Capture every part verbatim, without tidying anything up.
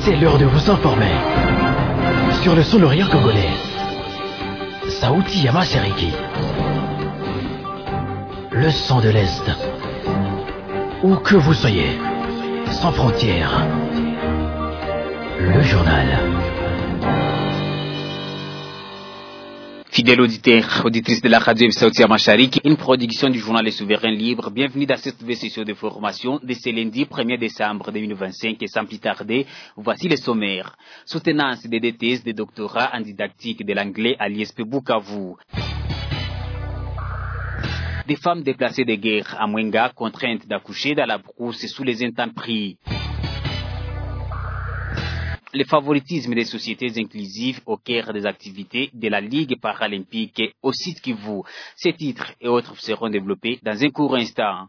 C'est l'heure de vous informer sur le son orient congolais. Saouti Yama Seriki, le son de l'Est. Où que vous soyez, sans frontières, le journal. Fidèles auditeurs, auditrices de la radio Saouti Yama Seriki, une production du journal Les Souverains Libres. Bienvenue dans cette nouvelle session de formation de ce lundi premier décembre deux mille vingt-cinq et sans plus tarder, voici les sommaires. Soutenance des D T S de doctorat en didactique de l'anglais à l'I S P Bukavu. Des femmes déplacées de guerre à Mwenga contraintes d'accoucher dans la brousse sous les intempéries. Le favoritisme des sociétés inclusives au cœur des activités de la Ligue paralympique au site Kivu. Ces titres et autres seront développés dans un court instant.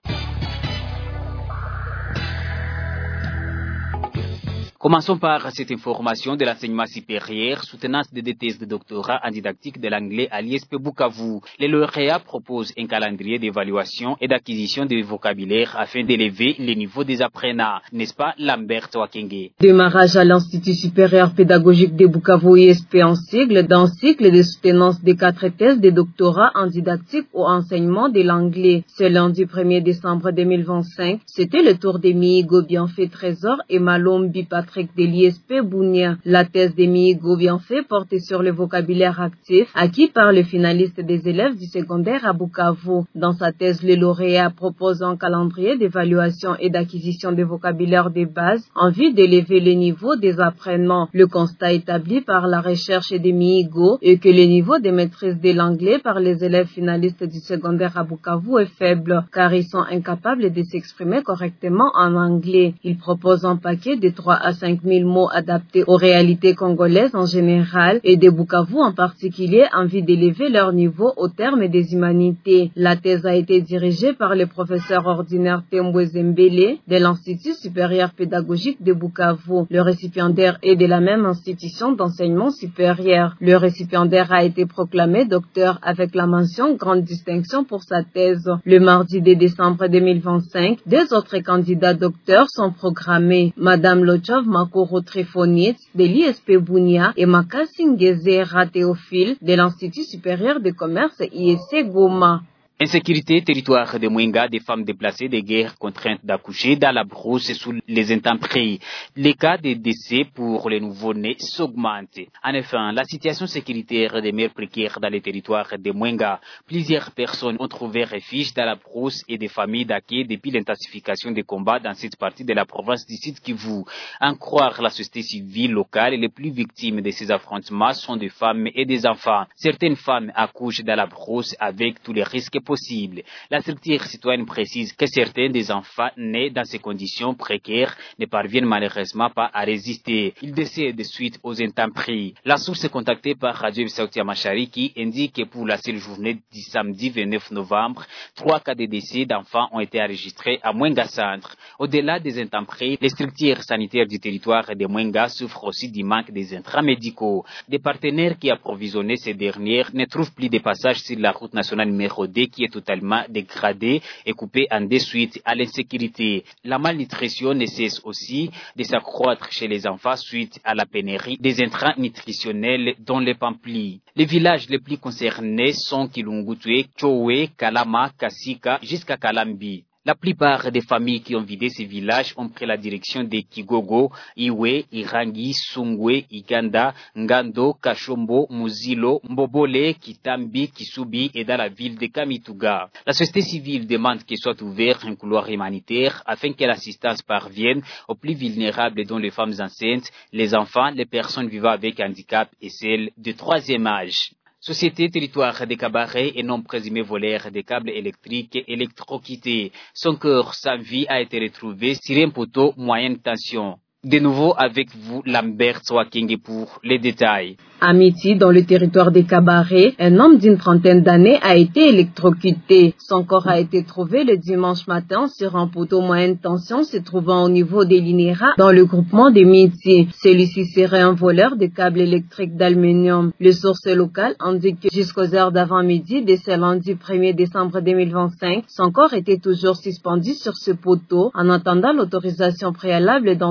Commençons par cette information de l'enseignement supérieur, soutenance des D T S de doctorat en didactique de l'anglais à l'I S P Bukavu. Les lauréats proposent un calendrier d'évaluation et d'acquisition de vocabulaire afin d'élever le niveau des apprenants, n'est-ce pas Lambert Wakenge? Démarrage à l'Institut supérieur pédagogique de Bukavu I S P en sigle d'un cycle de soutenance des quatre thèses de doctorat en didactique au enseignement de l'anglais. Ce lundi premier décembre deux mille vingt-cinq, c'était le tour de Mihigo Bienfait Trésor et Malombi Patrick de l'I S P Bounia. La thèse de Mihigo Bienfait portait sur le vocabulaire actif acquis par le finaliste des élèves du secondaire à Bukavu. Dans sa thèse, le lauréat propose un calendrier d'évaluation et d'acquisition de vocabulaire de base en vue d'élever le niveau des apprenants. Le constat établi par la recherche de Mihigo est que le niveau de maîtrise de l'anglais par les élèves finalistes du secondaire à Bukavu est faible car ils sont incapables de s'exprimer correctement en anglais. Il propose un paquet de trois à cinq mille mots adaptés aux réalités congolaises en général et de Bukavu en particulier en vue d'élever leur niveau au terme des humanités. La thèse a été dirigée par le professeur ordinaire Tembwe Zembele de l'Institut supérieur pédagogique de Bukavu. Le récipiendaire est de la même institution d'enseignement supérieur. Le récipiendaire a été proclamé docteur avec la mention grande distinction pour sa thèse. Le mardi deux décembre deux mille vingt-cinq, deux autres candidats docteurs sont programmés. Madame Lochov Makoro Trefonitz de l'I S P Bounia et Makasi Ngezera Théophile de l'Institut supérieur de commerce I S C Goma. Insécurité, territoire de Mwenga, des femmes déplacées de guerre contraintes d'accoucher dans la brousse sous les intempéries. Les cas de décès pour les nouveau-nés s'augmentent. En effet, la situation sécuritaire des mères précaires dans les territoires de Mwenga. Plusieurs personnes ont trouvé refuge dans la brousse et des familles d'accueil depuis l'intensification des combats dans cette partie de la province du Sud Kivu. En croire la société civile locale, les plus victimes de ces affrontements sont des femmes et des enfants. Certaines femmes accouchent dans la brousse avec tous les risques possible. La structure citoyenne précise que certains des enfants nés dans ces conditions précaires ne parviennent malheureusement pas à résister. Ils décèdent de suite aux intempéries. La source contactée par Radio Saouti Yama Seriki indique que pour la seule journée du samedi vingt-neuf novembre, trois cas de décès d'enfants ont été enregistrés à Mwenga Centre. Au-delà des intempéries, les structures sanitaires du territoire de Mwenga souffrent aussi du manque des intrants médicaux. Des partenaires qui approvisionnaient ces dernières ne trouvent plus de passages sur la route nationale numéro deux qui est totalement dégradée et coupée en deux suite à l'insécurité. La malnutrition ne cesse aussi de s'accroître chez les enfants suite à la pénurie des intrants nutritionnels dont les pamplis. Les villages les plus concernés sont Kilungutwe, Chowe, Kalama, Kasika jusqu'à Kalambi. La plupart des familles qui ont vidé ces villages ont pris la direction de Kigogo, Iwe, Irangi, Sungwe, Iganda, Ngando, Kashombo, Muzilo, Mbobole, Kitambi, Kisubi et dans la ville de Kamituga. La société civile demande qu'il soit ouvert un couloir humanitaire afin que l'assistance parvienne aux plus vulnérables dont les femmes enceintes, les enfants, les personnes vivant avec handicap et celles de troisième âge. Société Territoire des Cabarets et non présumé voleur des câbles électriques électrocutés. Son corps sans vie a été retrouvé sur un poteau moyenne tension. De nouveau avec vous, Lambert Wakenge pour les détails. À Miti, dans le territoire des Cabarets, un homme d'une trentaine d'années a été électrocuté. Son corps a été trouvé le dimanche matin sur un poteau moyenne tension se trouvant au niveau des Linera dans le groupement de Miti. Celui-ci serait un voleur de câbles électriques d'aluminium. Le source local indique que jusqu'aux heures d'avant-midi de ce lundi premier décembre deux mille vingt-cinq, son corps était toujours suspendu sur ce poteau en attendant l'autorisation préalable d'enterrement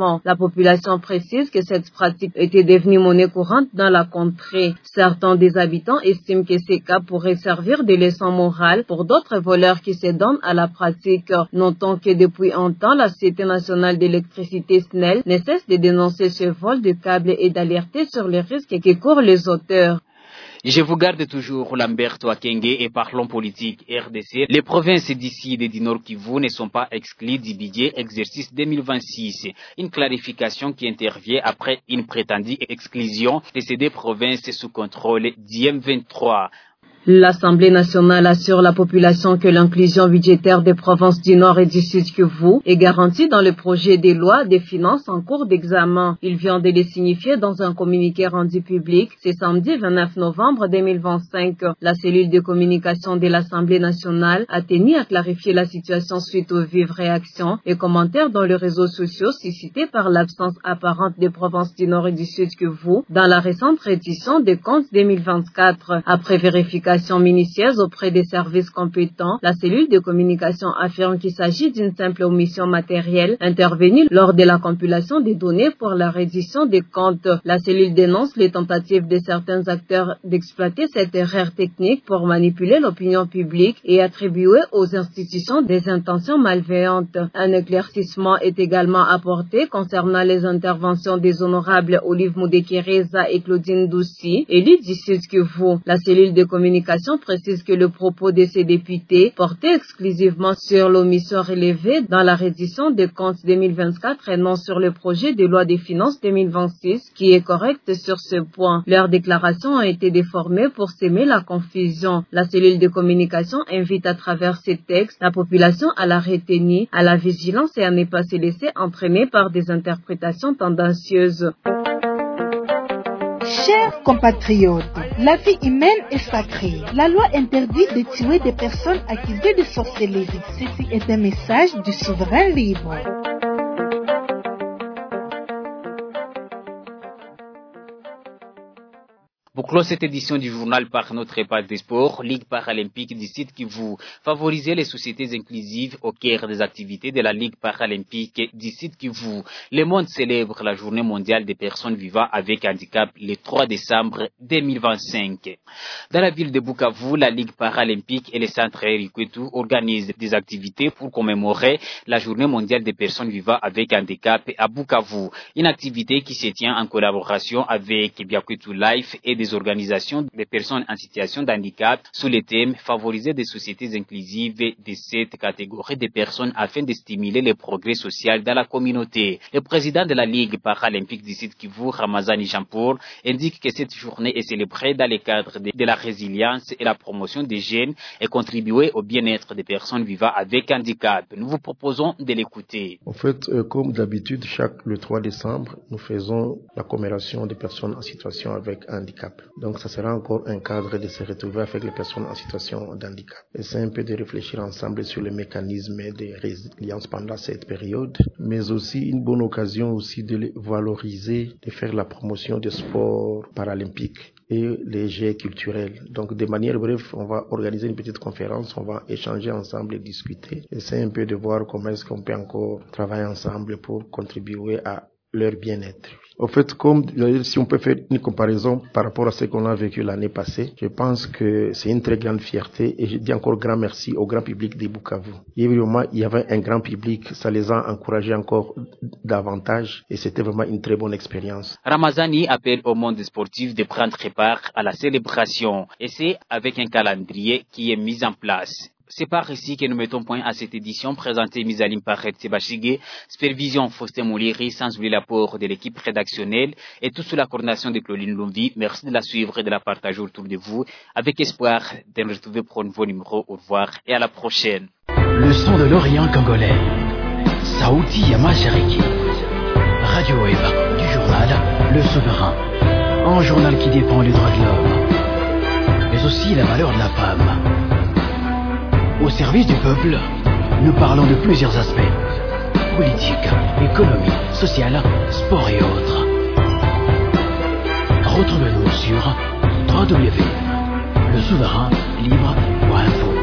déplacement. La population précise que cette pratique était devenue monnaie courante dans la contrée. Certains des habitants estiment que ces cas pourraient servir de leçon morale pour d'autres voleurs qui se donnent à la pratique. Notons que depuis un temps, la Société nationale d'électricité S N E L ne cesse de dénoncer ce vol de câbles et d'alerter sur les risques que courent les auteurs. Je vous garde toujours Lamberto Akenge et parlons politique R D C. Les provinces d'ici et du Nord Kivu ne sont pas exclues du budget exercice deux mille vingt-six. Une clarification qui intervient après une prétendue exclusion de ces deux provinces sous contrôle du M vingt-trois. L'Assemblée nationale assure à la population que l'inclusion budgétaire des provinces du Nord et du Sud Kivu est garantie dans le projet de loi des finances en cours d'examen. Il vient de le signifier dans un communiqué rendu public ce samedi vingt-neuf novembre deux mille vingt-cinq. La cellule de communication de l'Assemblée nationale a tenu à clarifier la situation suite aux vives réactions et commentaires dans les réseaux sociaux suscités par l'absence apparente des provinces du Nord et du Sud Kivu dans la récente réédition des comptes deux mille vingt-quatre. Après vérification minutieuse auprès des services compétents, la cellule de communication affirme qu'il s'agit d'une simple omission matérielle intervenue lors de la compilation des données pour la reddition des comptes. La cellule dénonce les tentatives de certains acteurs d'exploiter cette erreur technique pour manipuler l'opinion publique et attribuer aux institutions des intentions malveillantes. Un éclaircissement est également apporté concernant les interventions des honorables Olive Mudekereza et Claudine Doucy, élus du Sud Kivu. La cellule de communication précise que le propos de ces députés portait exclusivement sur l'omission relevée dans la reddition des comptes deux mille vingt-quatre et non sur le projet de loi des finances deux mille vingt-six, qui est correct sur ce point. Leurs déclarations ont été déformées pour s'aimer la confusion. La cellule de communication invite à travers ces textes la population à la retenue, à la vigilance et à ne pas se laisser entraîner par des interprétations tendancieuses. Chers compatriotes, la vie humaine est sacrée. La loi interdit de tuer des personnes accusées de sorcellerie. Ceci est un message du souverain libre. Pour clore cette édition du journal par notre page des sports, Ligue paralympique du site qui vous favorisez les sociétés inclusives au cœur des activités de la Ligue paralympique du site qui vous. Le monde célèbre la journée mondiale des personnes vivant avec handicap le trois décembre deux mille vingt-cinq. Dans la ville de Bukavu, la Ligue paralympique et le centre Erikwetu organisent des activités pour commémorer la journée mondiale des personnes vivant avec handicap à Bukavu. Une activité qui se tient en collaboration avec Biakwetu Life et des organisations des personnes en situation de handicap sous le thème « Favoriser des sociétés inclusives de cette catégorie de personnes afin de stimuler le progrès social dans la communauté ». Le président de la Ligue paralympique du site Kivu, Ramazani Jean-Paul, indique que cette journée est célébrée dans le cadre de, de la résilience et la promotion des jeunes et contribuer au bien-être des personnes vivant avec handicap. Nous vous proposons de l'écouter. En fait, euh, comme d'habitude, chaque le trois décembre, nous faisons la commémoration des personnes en situation avec handicap. Donc, ça sera encore un cadre de se retrouver avec les personnes en situation d'handicap. Et c'est un peu de réfléchir ensemble sur les mécanismes de résilience pendant cette période, mais aussi une bonne occasion aussi de les valoriser, de faire la promotion des sports paralympiques et les jeux culturels. Donc, de manière bref, on va organiser une petite conférence, on va échanger ensemble et discuter. Et c'est un peu de voir comment est-ce qu'on peut encore travailler ensemble pour contribuer à leur bien-être. En fait, comme si on peut faire une comparaison par rapport à ce qu'on a vécu l'année passée, je pense que c'est une très grande fierté et je dis encore grand merci au grand public de Bukavu. Évidemment, il y avait un grand public, ça les a encouragés encore davantage et c'était vraiment une très bonne expérience. Ramazani appelle au monde sportif de prendre part à la célébration et c'est avec un calendrier qui est mis en place. C'est par ici que nous mettons point à cette édition présentée et mise à ligne par Red Sebashige, supervision Faustin Mouliri, sans oublier l'apport de l'équipe rédactionnelle et tout sous la coordination de Claudine Lomvi. Merci de la suivre et de la partager autour de vous avec espoir de nous retrouver pour un nouveau numéro. Au revoir et à la prochaine. Le son de l'Orient congolais. Saouti Yama Cheriki. Radio Wave du journal Le Souverain. Un journal qui défend les droits de l'homme, mais aussi la valeur de la femme. Au service du peuple, nous parlons de plusieurs aspects. Politique, économie, sociale, sport et autres. Retrouvez-nous sur w w w point le souverain libre point info.